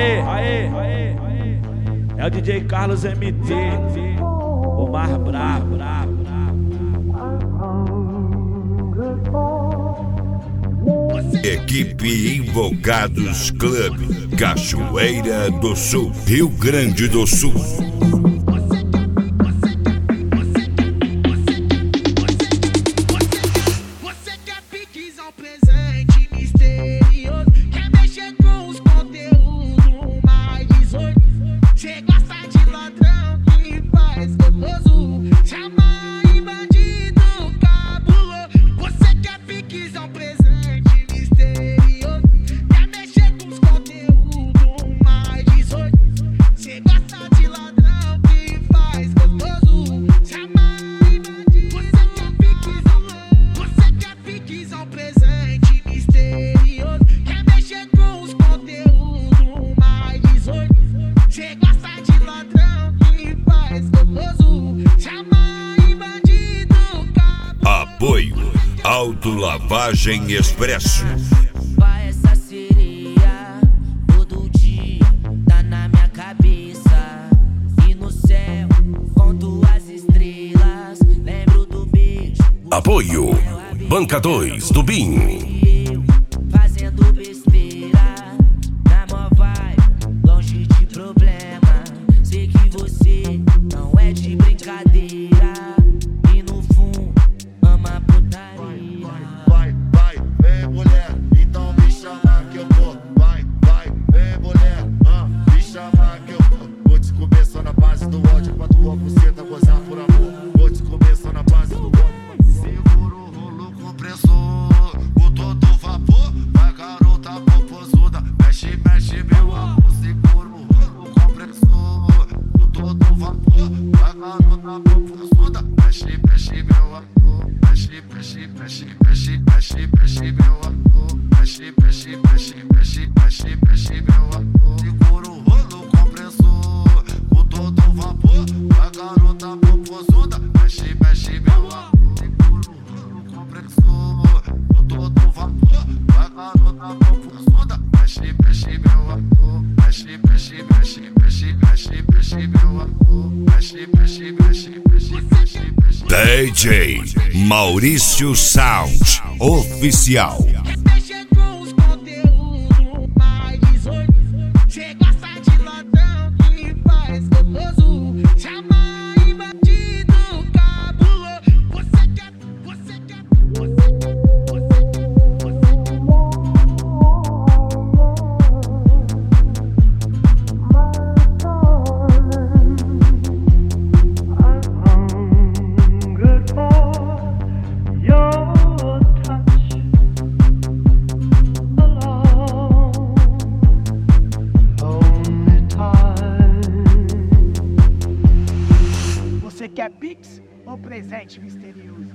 É o DJ Carlos MT, o mais brabo. Equipe Invocados Club, Cachoeira do Sul, Rio Grande do Sul. Apoio Autolavagem Expresso. Vai essa sereia, todo dia tá na minha cabeça. E no céu, conto as estrelas, lembro do beijo. Apoio Banca 2 do BIM. Fazendo besteira, na mó vibe, longe de problema. Sei que você não é de brincadeira. E no fundo, ama putaria. Vai, vem mulher, então me chama que eu vou. Vai, vem mulher, me chama que eu vou. Vou te comer só na base do ódio, pra tua buceta gozar por amor. Vou te comer só na base do ódio. Segura o rolo compressor, com todo vapor. Vai garota popozuda, mexe meu amor. Segura o rolo compressor, com todo vapor. Vai garota popozuda, mexe meu amor. Mexe meu amor. Mexe meu amor. Segura o rolo compressor, com todo vapor. Vai garota popozuda, mexe meu amor. Segura o rolo compressor, com todo vapor. Vai garota popozuda, mexe meu amor. Mexe meu amor. Mexe. DJ Maurício Sound Oficial. Mexe com os conteúdos mais 18. Cê gosta de ladrão que faz gostoso. Chama e bandido cabuloso. Você quer. Você quer Pix ou presente misterioso?